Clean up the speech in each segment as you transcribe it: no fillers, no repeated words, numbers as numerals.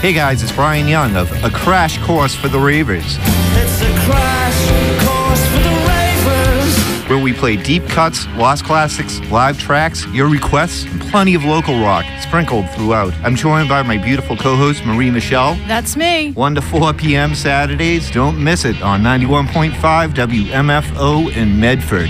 Hey guys, it's Brian Young of A Crash Course for the Ravers. It's a crash course for the ravers. Where we play deep cuts, lost classics, live tracks, your requests, and plenty of local rock sprinkled throughout. I'm joined by my beautiful co-host, Marie Michelle. That's me. 1 to 4 p.m. Saturdays. Don't miss it on 91.5 WMFO in Medford.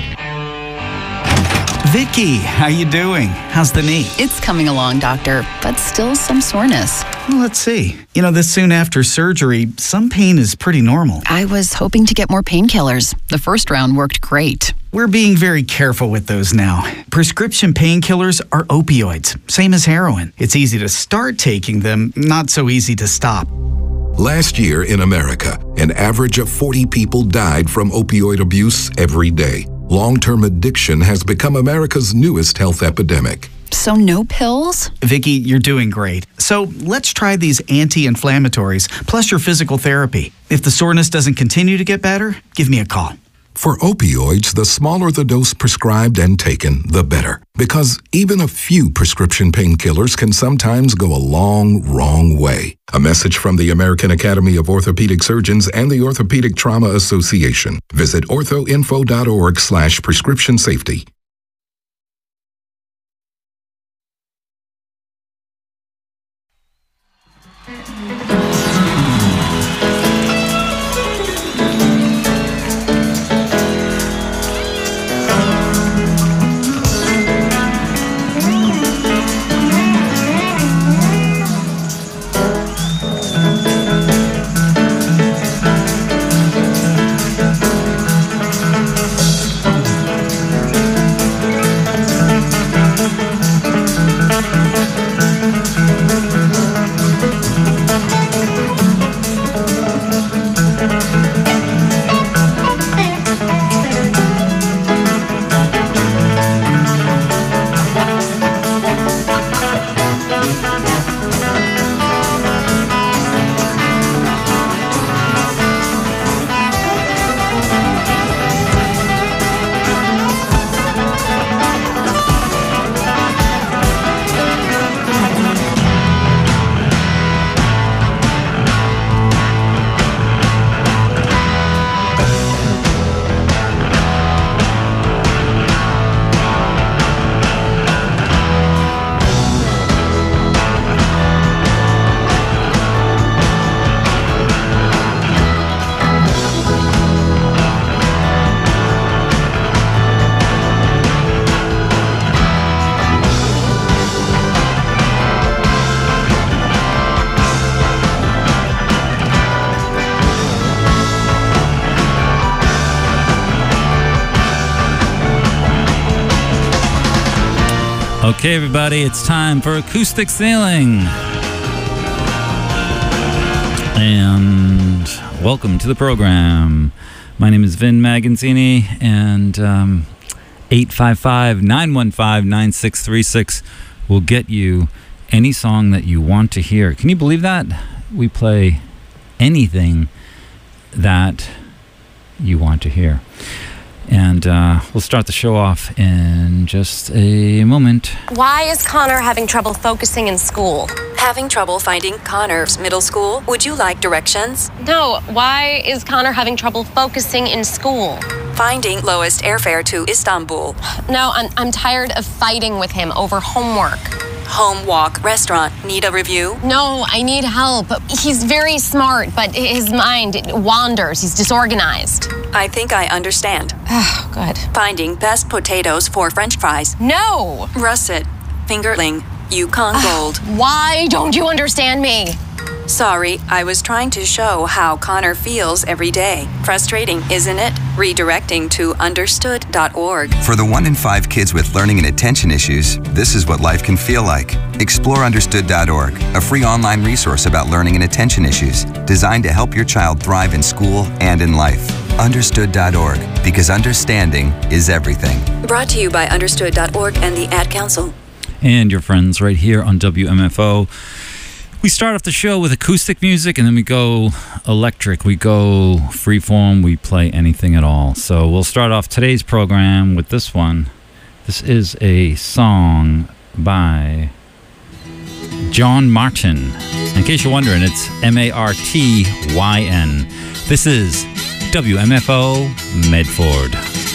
Vicky, how you doing? How's the knee? It's coming along, doctor, but still some soreness. Well, let's see. This soon after surgery, some pain is pretty normal. I was hoping to get more painkillers. The first round worked great. We're being very careful with those now. Prescription painkillers are opioids, same as heroin. It's easy to start taking them, not so easy to stop. Last year in America, an average of 40 people died from opioid abuse every day. Long-term addiction has become America's newest health epidemic. So no pills? Vicky, you're doing great. So let's try these anti-inflammatories, plus your physical therapy. If the soreness doesn't continue to get better, give me a call. For opioids, the smaller the dose prescribed and taken, the better. Because even a few prescription painkillers can sometimes go a wrong way. A message from the American Academy of Orthopedic Surgeons and the Orthopedic Trauma Association. Visit orthoinfo.org/prescription safety. Okay, everybody, it's time for Acoustic Ceiling. And welcome to the program. My name is Vin Magazzini, and 855-915-9636 will get you any song that you want to hear. Can you believe that? We play anything that you want to hear. And we'll start the show off in just a moment. Why is Connor having trouble focusing in school? Having trouble finding Connor's middle school? Would you like directions? No, why is Connor having trouble focusing in school? Finding lowest airfare to Istanbul. No, I'm tired of fighting with him over homework. Home walk restaurant. Need a review? No, I need help. He's very smart, but his mind wanders. He's disorganized. I think I understand. Oh, good. Finding best potatoes for French fries. No! Russet. Fingerling. Yukon Gold. Why don't you understand me? Sorry, I was trying to show how Connor feels every day. Frustrating, isn't it? Redirecting to understood.org. For the 1 in 5 kids with learning and attention issues, this is what life can feel like. Explore understood.org, a free online resource about learning and attention issues, designed to help your child thrive in school and in life. Understood.org, because understanding is everything. Brought to you by understood.org and the Ad Council. And your friends right here on WMFO. We start off the show with acoustic music, and then we go electric. We go freeform. We play anything at all. So we'll start off today's program with this one. This is a song by John Martin. In case you're wondering, it's Martyn. This is WMFO Medford.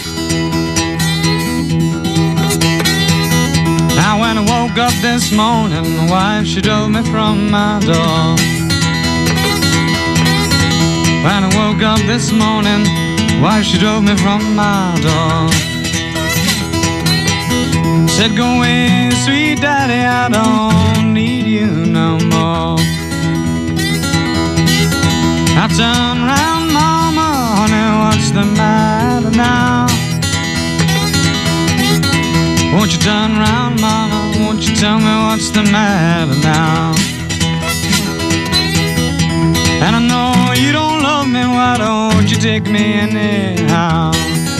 Now when I woke up this morning, my wife, she drove me from my door. When I woke up this morning, my wife, she drove me from my door. Said, go away, sweet daddy, I don't need you no more. I turned round, mama, honey, what's the matter now? Won't you turn round, mama, won't you tell me what's the matter now? And I know you don't love me, why don't you take me anyhow?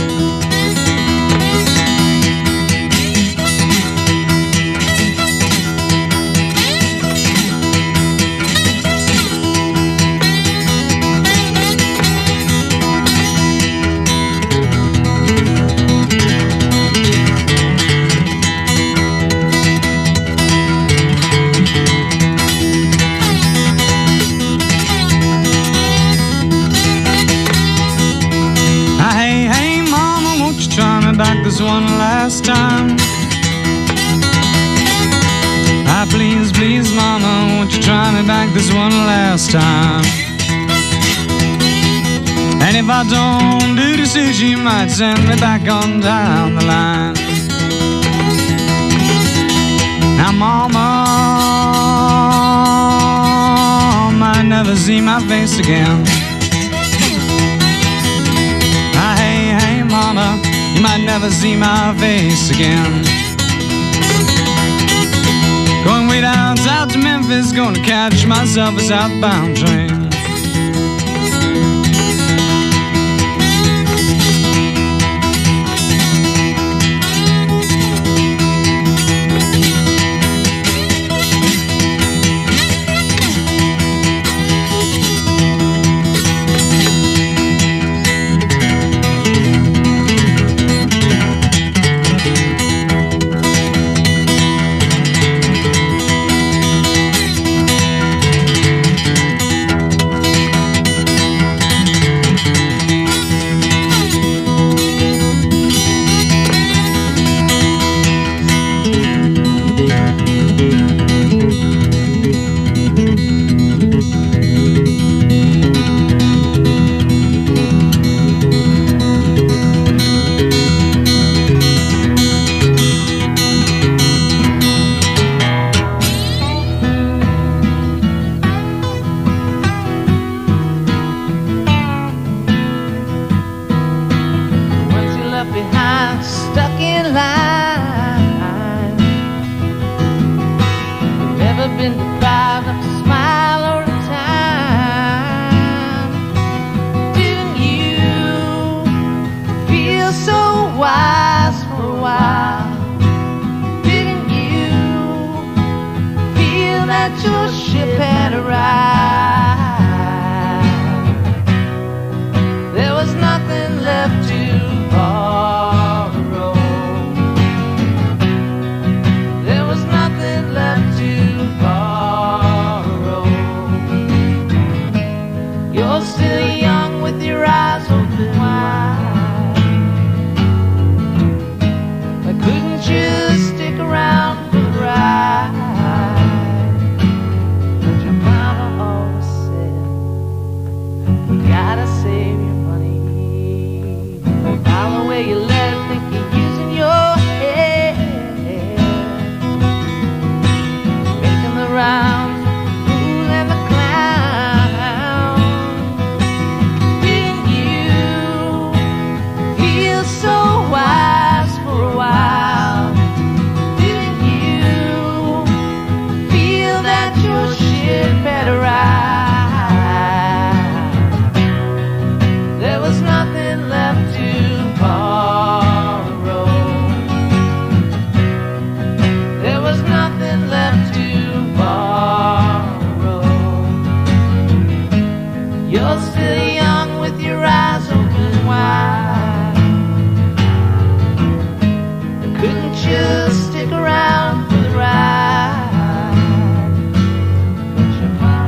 Back this one last time. Ah, please, please, mama, won't you try me back this one last time? And if I don't do the suit, you might send me back on down the line. Now, mama might never see my face again. Ah, hey, hey, mama, you might never see my face again. Going way down south to Memphis, gonna catch myself a southbound train. Just stick around for the ride. Put your mind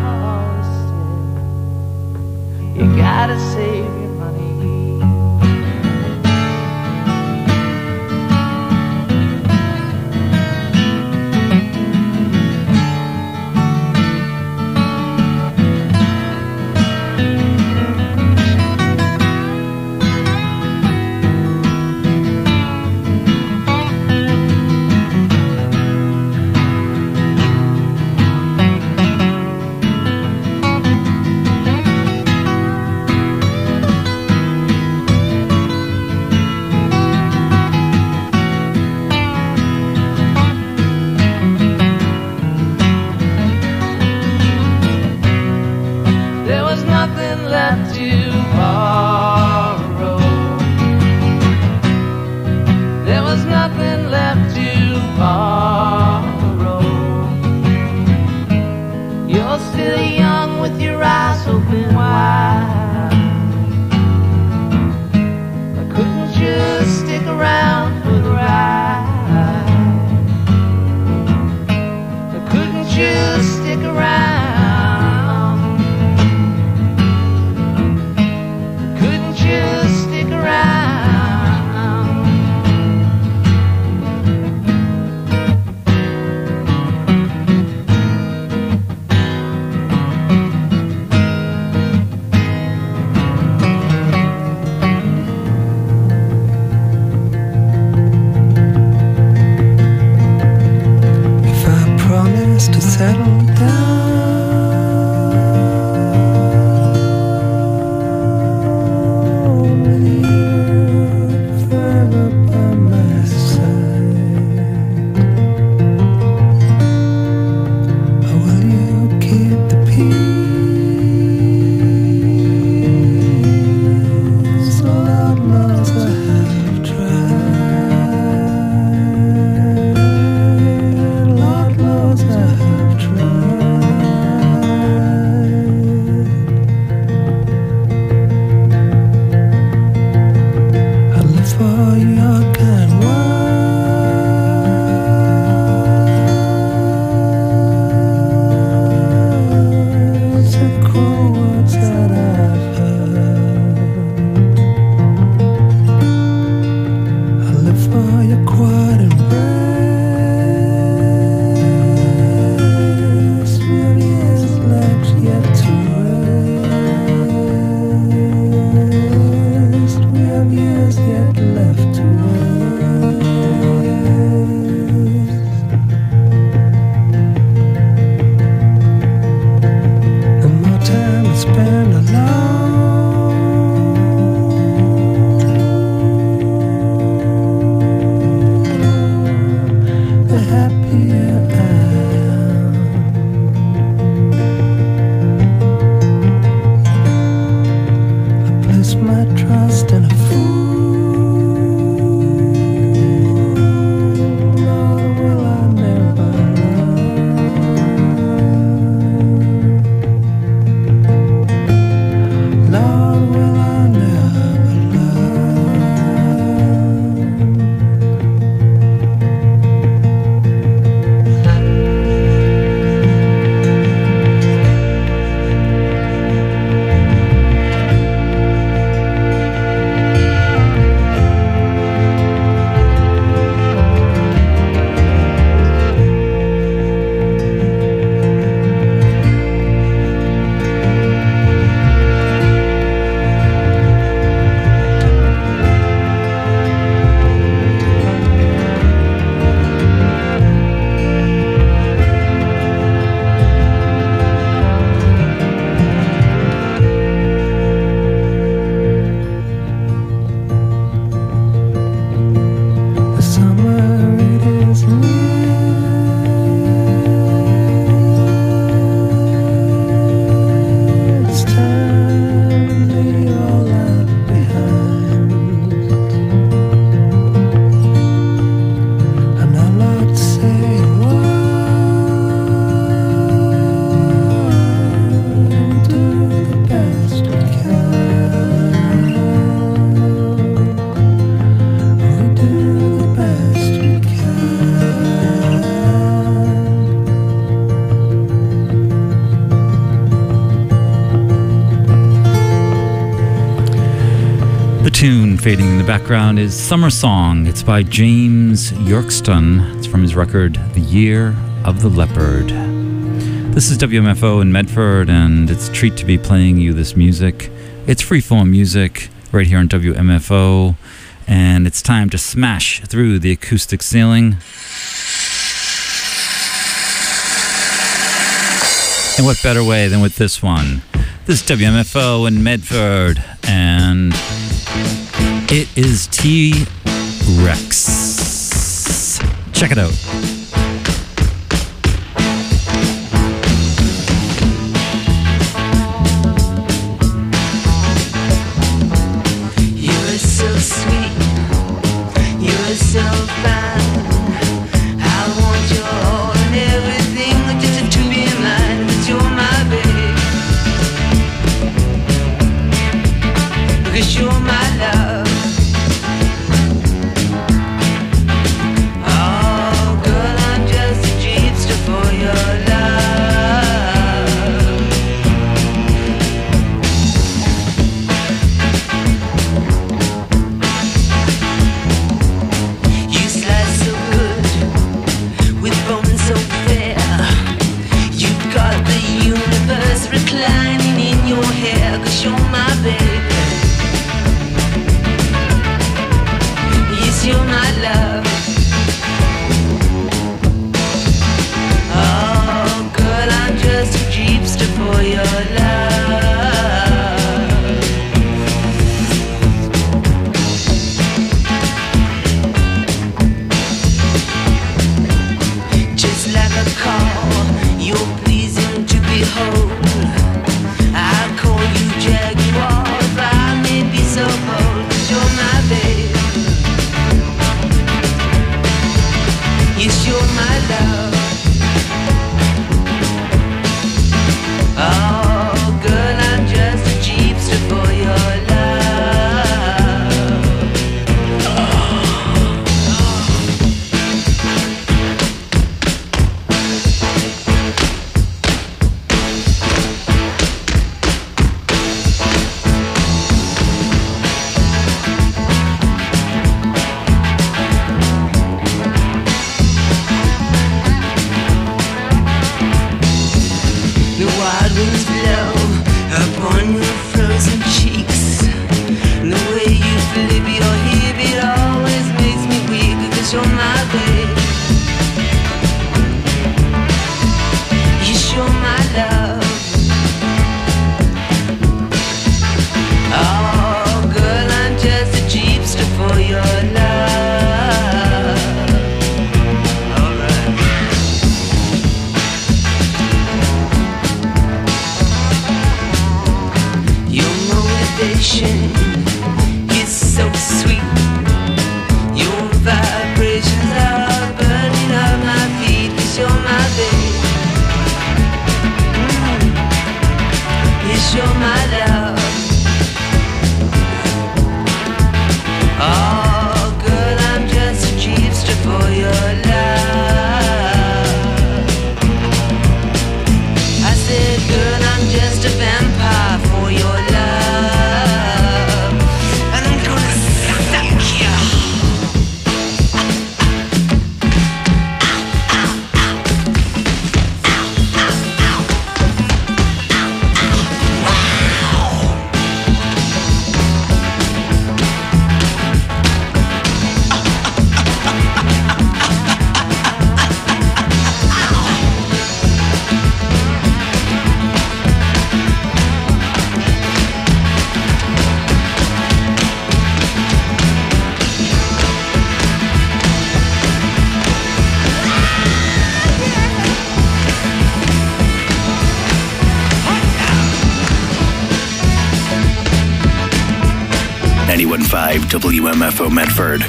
settle down. Tune fading in the background is Summer Song. It's by James Yorkston. It's from his record The Year of the Leopard. This is WMFO in Medford, and it's a treat to be playing you this music. It's freeform music right here on WMFO, and it's time to smash through the acoustic ceiling. And what better way than with this one? This is WMFO in Medford, and it is T-Rex. Check it out. You're so sweet, you're so fine. I want your all and everything, just to be mine, 'cause you're my babe, 'cause you're my love. Oh, girl, vibration is so sweet. Your vibrations are burning up my feet, 'cause you're my babe. Yes, you're my love. Oh, girl, I'm just a cheapster for your love. I said, girl, I'm just a vampire for your love. And I'm gonna suck you. WMFO Medford.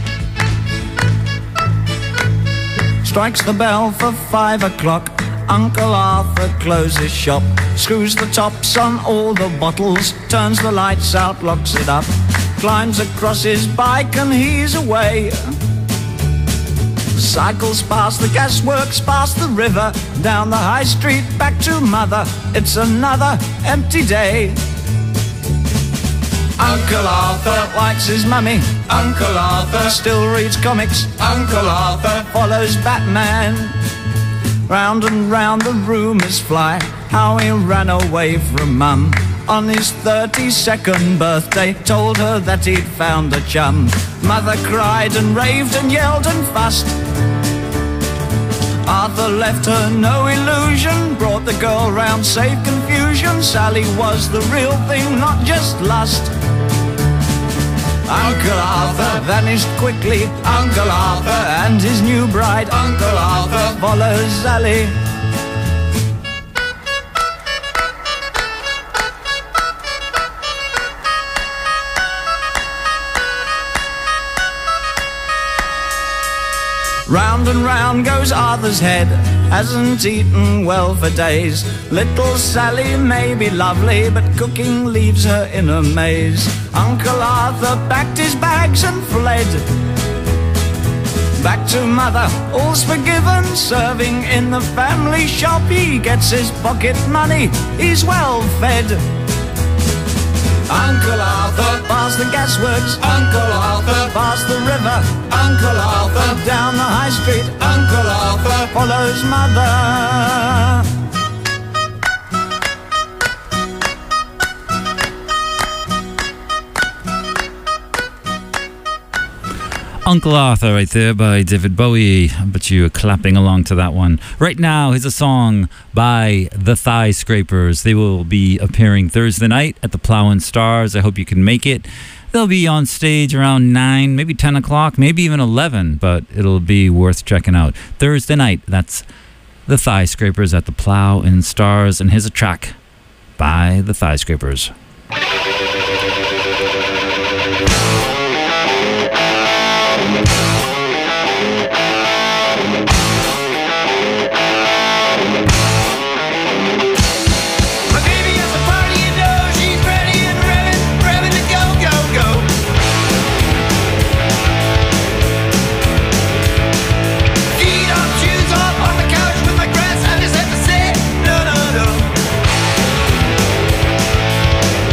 Strikes the bell for 5 o'clock. Uncle Arthur closes shop, screws the tops on all the bottles, turns the lights out, locks it up, climbs across his bike and he's away. Cycles past the gasworks, past the river, down the high street, back to mother. It's another empty day. Uncle Arthur likes his mummy. Uncle Arthur still reads comics. Uncle Arthur follows Batman. Round and round the rumours fly, how he ran away from mum on his 32nd birthday, told her that he'd found a chum. Mother cried and raved and yelled and fussed. Arthur left her no illusion, brought the girl round, saved confusion. Sally was the real thing, not just lust. Uncle Arthur vanished quickly. Uncle Arthur and his new bride. Uncle Arthur follows Sally. Round and round goes Arthur's head, hasn't eaten well for days. Little Sally may be lovely, but cooking leaves her in a maze. Uncle Arthur packed his bags and fled. Back to mother, all's forgiven, serving in the family shop. He gets his pocket money, he's well fed. Uncle Arthur past the gasworks. Uncle Arthur past the river. Uncle Arthur down the high street. Uncle Arthur follows mother. Uncle Arthur right there by David Bowie. I bet you were clapping along to that one. Right now, here's a song by the Thigh Scrapers. They will be appearing Thursday night at the Plough and Stars. I hope you can make it. They'll be on stage around 9, maybe 10 o'clock, maybe even 11, but it'll be worth checking out. Thursday night, that's the Thigh Scrapers at the Plough and Stars. And here's a track by the Thigh Scrapers. No, no, no.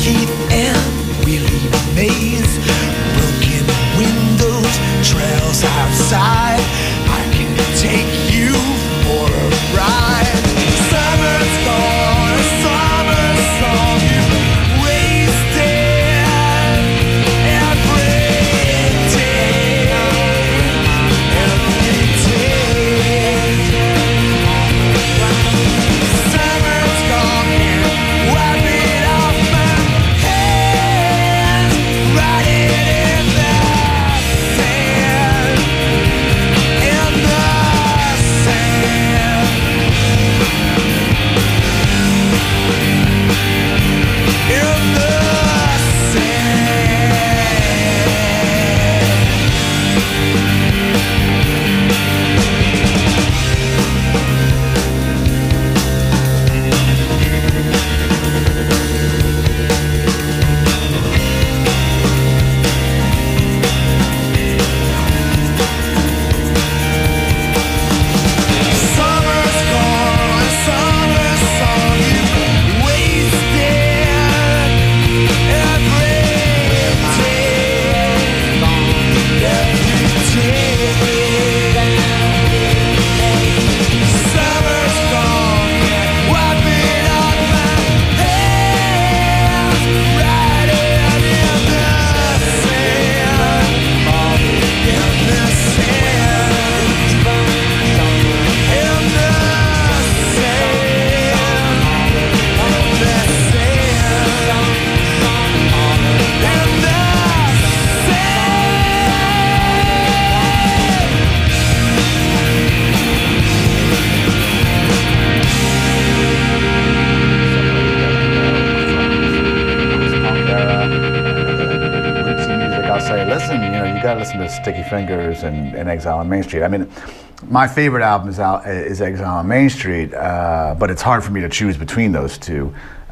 Keith, and we leave a maze. Broken windows, trails outside. I can take you for a ride. Summer's gone, a summer song you wasted every day, every day. Summer's gone and wipe it off my hands, write it in the sand, in the sand, in the Summer's gone, a summer song you wasted every day, Summer's gone, wipe it off my hands, write it in the sand, in the sand, in the I'll say, listen, you gotta listen to Sticky Fingers and Exile on Main Street. I mean, my favorite album is Exile on Main Street, but it's hard for me to choose between those two.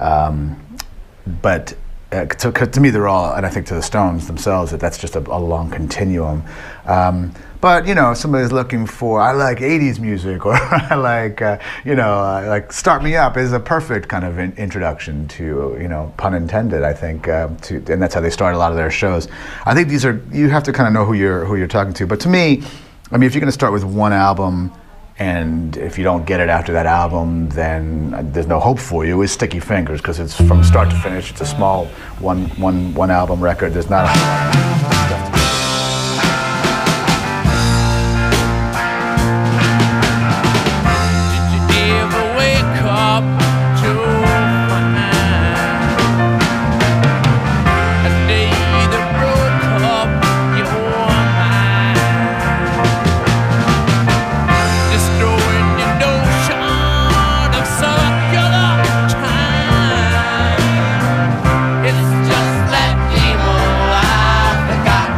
But to me, they're all, and I think to the Stones themselves, that's just a long continuum. But if somebody's looking for, I like 80s music, or I like, like Start Me Up is a perfect kind of introduction to, pun intended, I think, and that's how they start a lot of their shows. I think you have to kind of know who you're talking to. But to me, I mean, if you're going to start with one album, and if you don't get it after that album, then there's no hope for you, is Sticky Fingers, because it's from start to finish. It's a small one album record. There's not a lot of stuff. It's just that evil I forgot.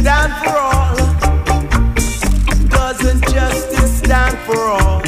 stand for all? Doesn't justice stand for all?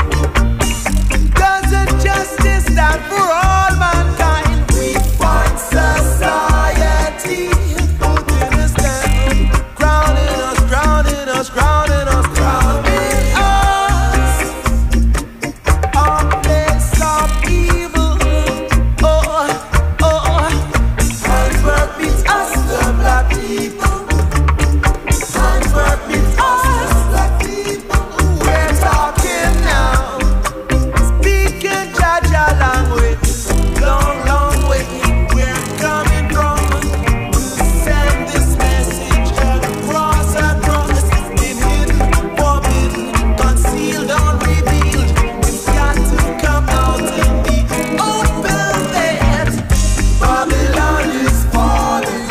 Doesn't justice stand for all mankind? We find society putting us down, crowning us, crowning us, crowning us, crowning us. A place of evil. Oh, oh. Handswork beats us, the black people. Handswork beats us, the people. We're talking now. Speaking Jaja language. Long, long way we're coming from. Send this message across, across. Been hidden, forbidden, concealed, unrevealed. It's got to come out in the open there. Babylon is falling.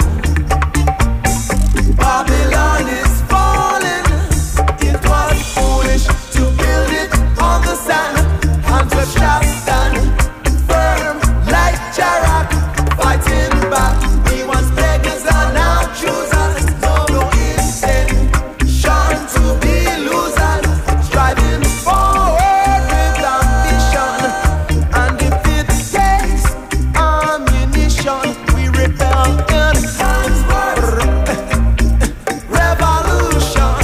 Babylon is falling. It was foolish to build it on the sand. Hands were shall stand firm like Jarak, fighting back. We once beggars are now choosers. No intention to be losers. Striving forward with ambition. And if it takes ammunition, we rebel in revolution.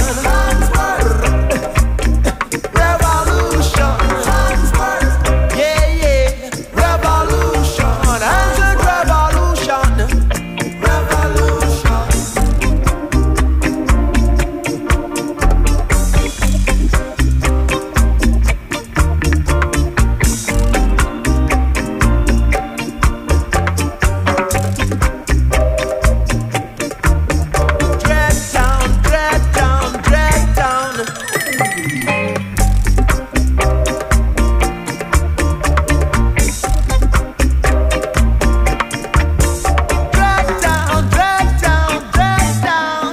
Revolution. Yeah, yeah. Revolution. Answered revolution. Revolution. Drag down, drag down, drag down. Drag down, drag down, drag down.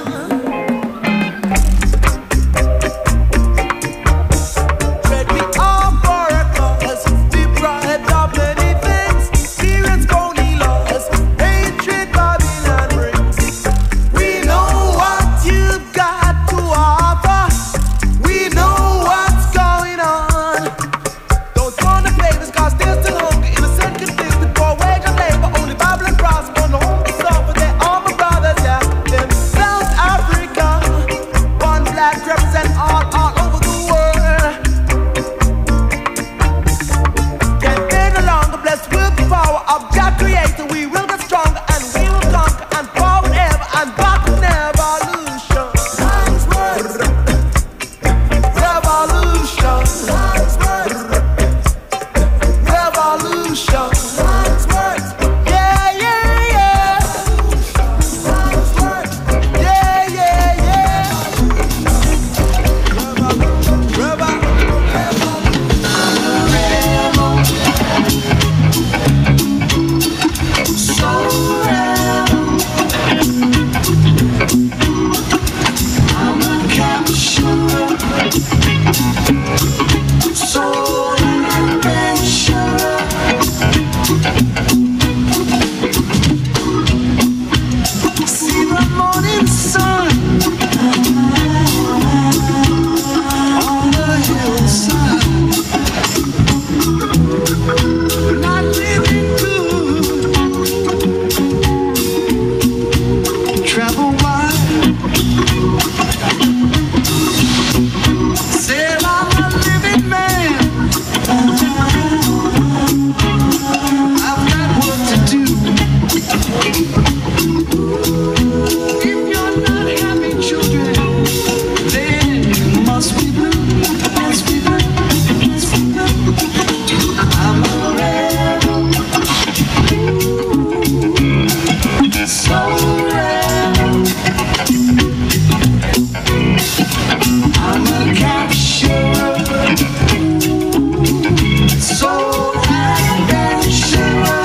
Dread we are for a cause, deprived of many things. Experience Coney laws, hatred Babylon brings. We know what you've got to offer. We know what's going on. Don't want to play this cause there's still hunger. Innocent convicted for wage and labor. Only Babylon prosper, no home to suffer. They are my brothers, yeah. Them South Africa. One black represent all over the world. Can't stay no longer blessed with the power of Jah Creator. We will get stronger and we will conquer and forward ever and backward never. Revolution. Revolution. Revolution. Yeah, yeah, yeah. Yeah, yeah, yeah. I'm a capturer. Soul adventurer. See the morning sun on the hillside. Not living good. Travel wide. Said I'm a living man. I've got work to do. If you're not having children, then you must be blue. Must be blue. Must be blue. I'm a rebel. So rebel. I'm a capturer. So adventurer.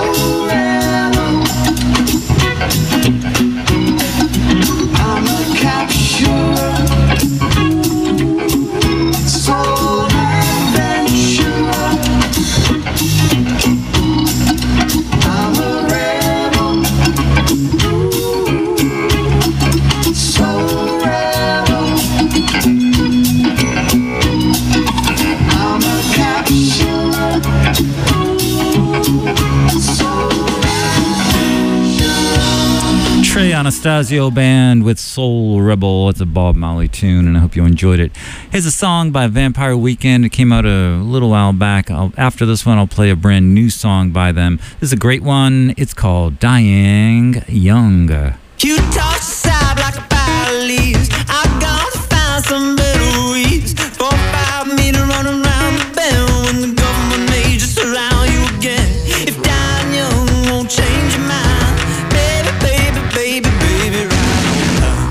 Anastasio Band with Soul Rebel. It's a Bob Marley tune, and I hope you enjoyed it. Here's a song by Vampire Weekend. It came out a little while back. After this one, I'll play a brand new song by them. This is a great one. It's called Dying Young. You toss aside like a pile of leaves. I'm gonna find some better weeds. 4 or 5 me to run around the bend when the government may just surround you again. If dying young won't change your mind, baby, baby, baby, baby, right on time.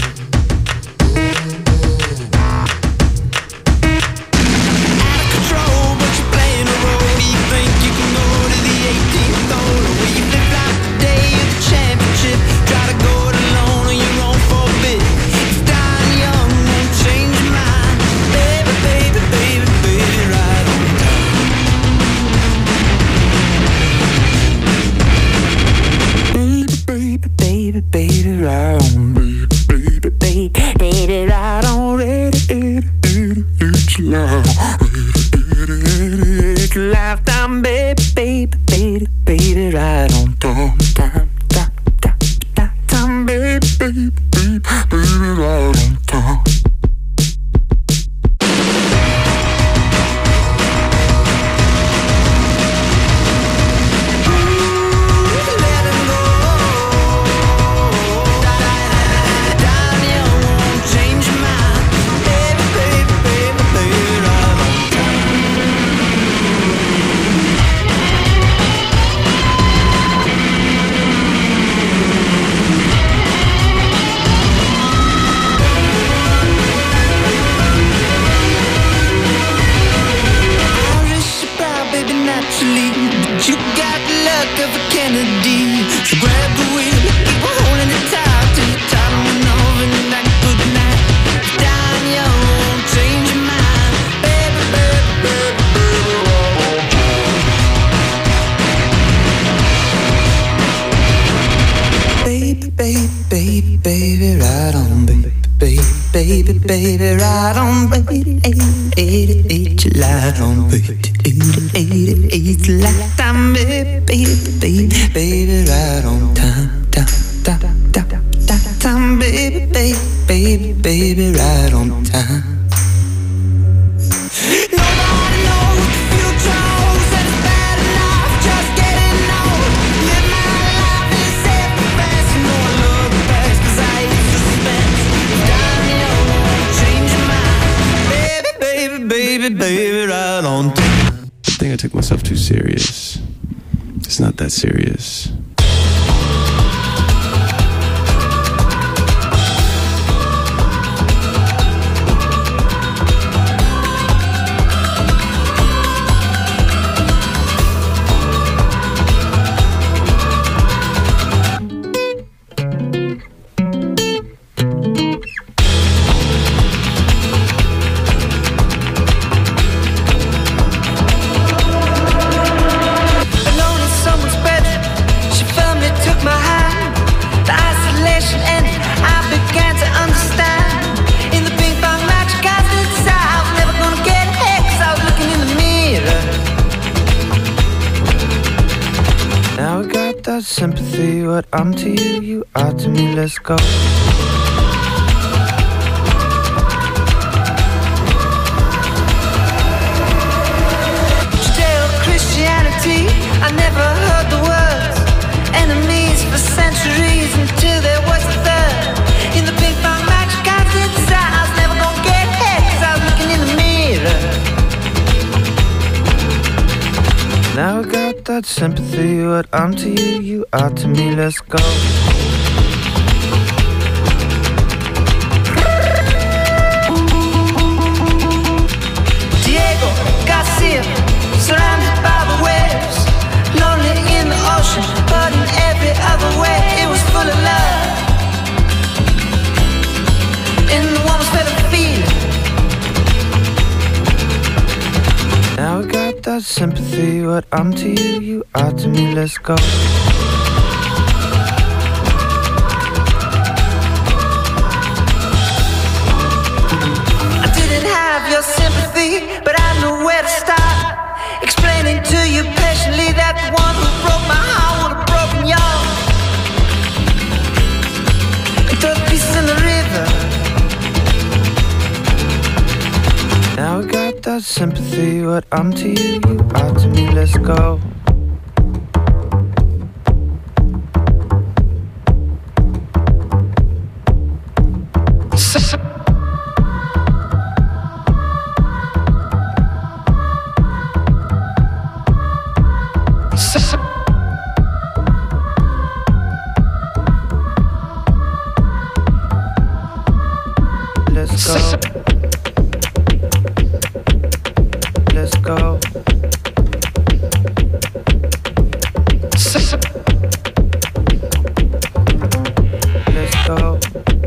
Out of control, but you're playing a role. You think you can go to the 18th hole, where you live like the day of the championship. Try to go it alone on your own for a bit. If dying young won't change your mind, baby, baby, baby, baby, right on time. Baby, baby, baby, right on. Baby, baby, baby, right on. It's lifetime, baby, baby, baby, baby, right on time, time, time, time, time, baby, baby, baby, baby, right on time. But you got the luck of a Kennedy. So grab the wheel, keep holding it tight till the time went off and that good night. Dying young won't change your mind, baby, baby, baby, baby, baby, baby, baby, right on, baby, baby, baby, right on, baby, 88, you light on, baby. 88 lifetime, baby, baby, baby, right on time, time, baby, baby, baby, baby, right on time. Nobody knows what the future holds, and it's bad enough just getting old. Live my life and save the best, you know I love the best, 'cause I hate suspense. Dying young won't change your mind, baby, baby, baby, baby, right on time. I think I took myself too serious. It's not that serious. Sympathy, what I'm to you, you are to me, let's go. Judeo-Christianity, I never heard the words. Enemies for centuries until there was a third. In the ping pong match, God's inside, I was never gonna get hit, 'cause I was looking in the mirror. Now I got that sympathy, what I'm to you, you are to me, let's go. Diego Garcia, surrounded by the waves, lonely in the ocean, sympathy. What I'm to you, you are to me. Let's go. I didn't have your sympathy, but I knew where to start. Explaining to you patiently that the one who broke my heart would have broken yours. And throw the pieces in the river. Now I got that sympathy. What I'm to you, you are to me. Let's go. Let's go. Let's go. Let's go.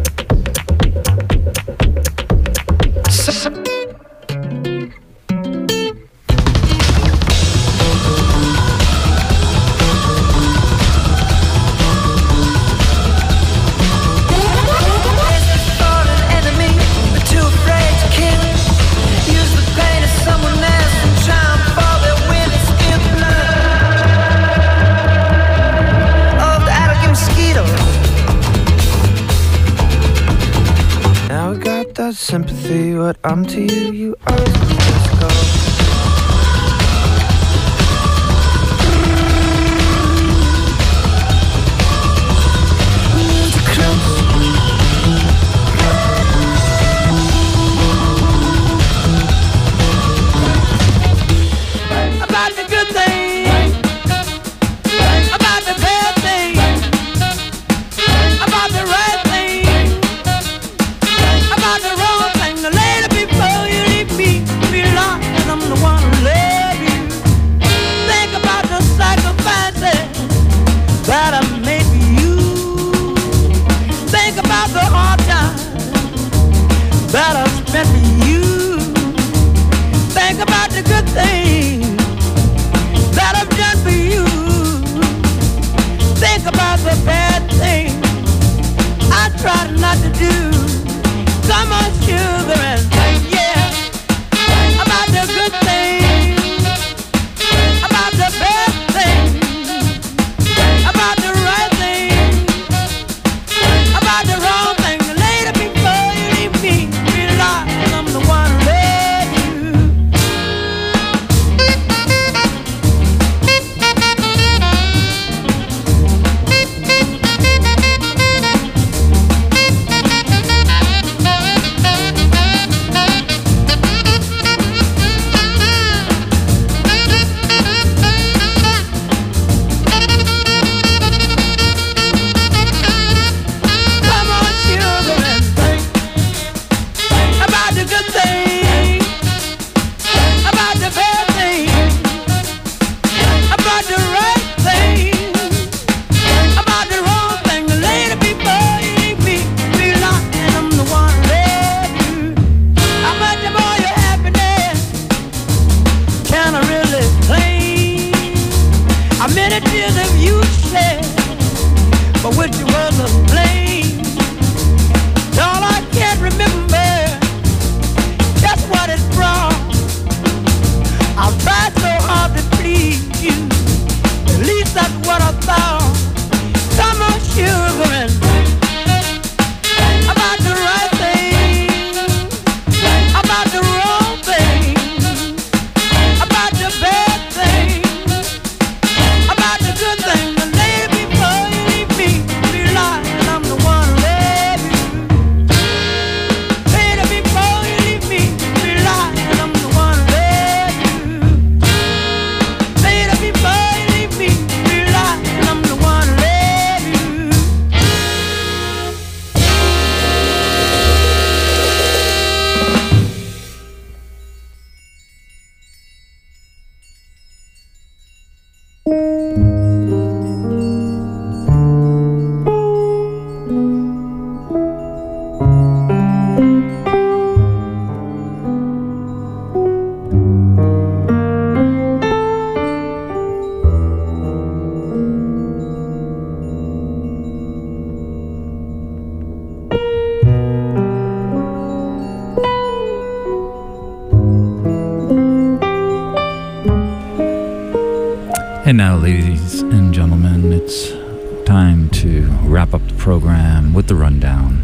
Sympathy, what I'm to you, you are to me. Let's go. About the good thing, about the bad thing, about the right thing, about the wrong thing. The later before you leave me, be lost, and I'm the one who love you. Think about the sacrifices that I made for you. Think about the hard times that I spent for you. Think about the good things that I've done for you. Think about the bad things I tried not to do. Come on, sugar, and think, yeah, about the good things, about the bad things, about the right things, about the wrong things. Later before you leave me, realize I'm the one who loves you. Come on, sugar, and think about the good things, about the bad things, about the right things, about the wrong thing. Later before you leave me, realize I'm the one who loves you. How much of all your happiness can I really claim? How many tears have you shed for which you were to blame? All I can't remember just what it brought. I've tried so hard to please you. At least that's what I thought. Come on, sugar, and think about the right thing, about the wrong thing, about the bad thing, about the good thing. The later before you leave me, realize I'm the one who loves you. Later before you leave me, realize I'm the one who loves you. And now, ladies and gentlemen, it's time to wrap up the program with the rundown.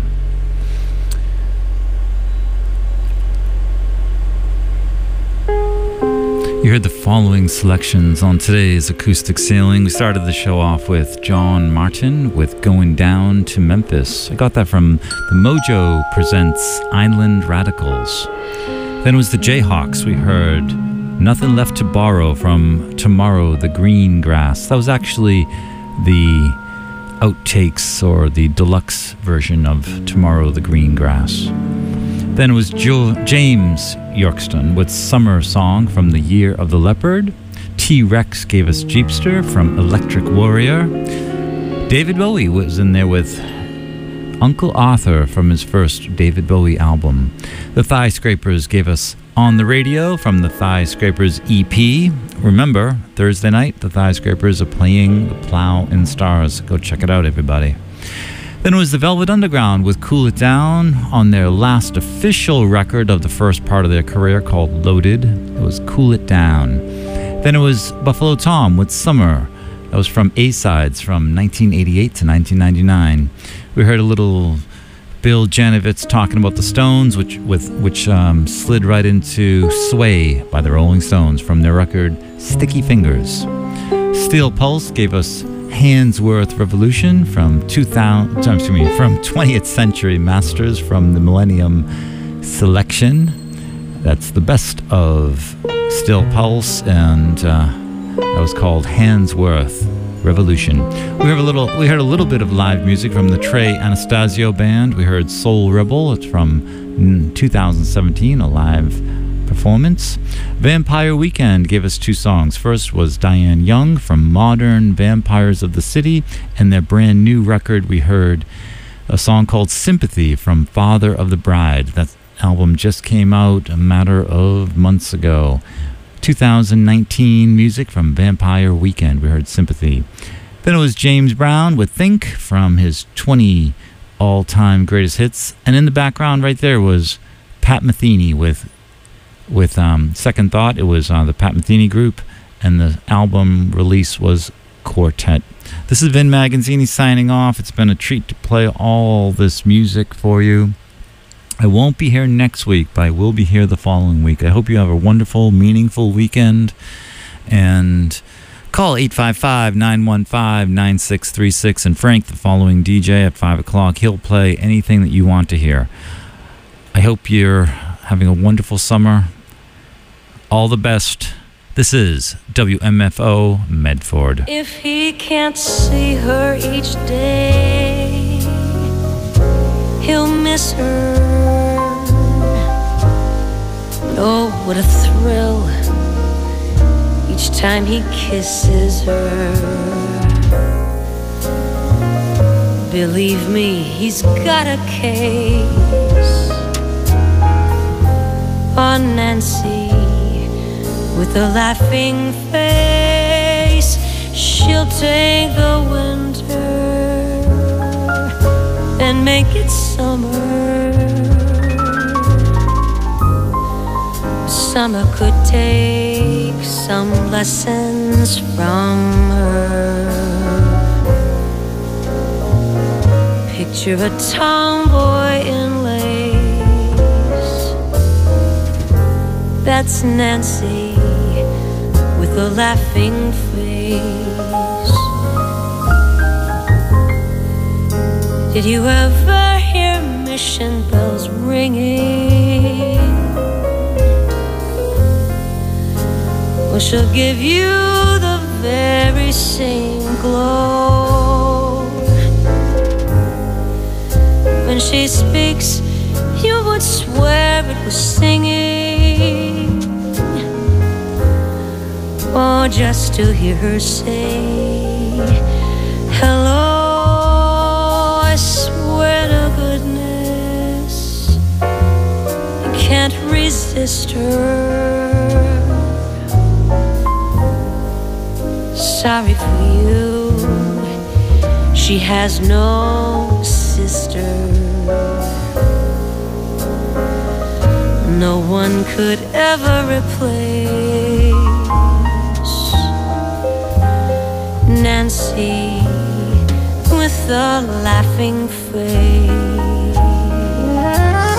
You heard the following selections on today's Acoustic Sailing. We started the show off with John Martin with Going Down to Memphis. I got that from the Mojo Presents Island Radicals. Then it was the Jayhawks. We heard Nothing Left to Borrow from Tomorrow the Green Grass. That was actually the outtakes or the deluxe version of Tomorrow the Green Grass. Then it was James Yorkston with Summer Song from The Year of the Leopard. T-Rex gave us Jeepster from Electric Warrior. David Bowie was in there with Uncle Arthur from his first David Bowie album. The Thigh Scrapers gave us On the Radio from the Thigh Scrapers EP. Remember, Thursday night, the Thigh Scrapers are playing The Plow and Stars. Go check it out, everybody. Then it was the Velvet Underground with Cool It Down on their last official record of the first part of their career called Loaded. It was Cool It Down. Then it was Buffalo Tom with Summer. That was from A-Sides from 1988 to 1999. We heard a little Bill Janovitz talking about the Stones, which slid right into Sway by the Rolling Stones from their record Sticky Fingers. Steel Pulse gave us Handsworth Revolution from 20th Century Masters from the Millennium Selection. That's the best of Steel Pulse, and that was called Handsworth Revolution. We heard a little bit of live music from the Trey Anastasio Band. We heard Soul Rebel. It's from 2017, a live performance. Vampire Weekend gave us two songs. First was Diane Young from Modern Vampires of the City, and their brand new record we heard a song called Sympathy from Father of the Bride. That album just came out a matter of months ago. 2019 music from Vampire Weekend. We heard Sympathy. Then it was James Brown with Think from his 20 all-time greatest hits. And in the background right there was Pat Metheny with Second Thought. It was the Pat Metheny Group, and the album release was Quartet. This is Vin Magazzini signing off. It's been a treat to play all this music for you. I won't be here next week, but I will be here the following week. I hope you have a wonderful, meaningful weekend. And call 855-915-9636. And Frank, the following DJ at 5 o'clock, he'll play anything that you want to hear. I hope you're having a wonderful summer. All the best. This is WMFO Medford. If he can't see her each day, he'll miss her. Oh, what a thrill each time he kisses her. Believe me, he's got a case on Nancy with a laughing face. She'll take the winter and make it summer. Summer could take some lessons from her. Picture a tomboy in lace. That's Nancy with a laughing face. Did you ever hear mission bells ringing? Well, she'll give you the very same glow. When she speaks, you would swear it was singing. Oh, just to hear her say hello, I swear to goodness, you can't resist her. Sorry for you, she has no sister. No one could ever replace Nancy with a laughing face.